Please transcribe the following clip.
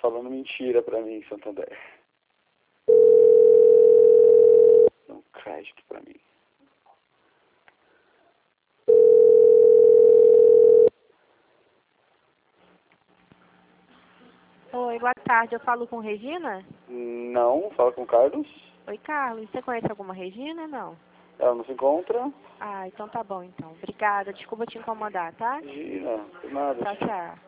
falando mentira pra mim, Santander. Dá um crédito pra mim. Oi, boa tarde. Eu falo com Regina? Não, fala com o Carlos. Oi, Carlos. Você conhece alguma Regina? Não. Ela não se encontra. Ah, então tá bom, então. Obrigada. Desculpa te incomodar, tá? Imagina, por nada. Tchau, tchau.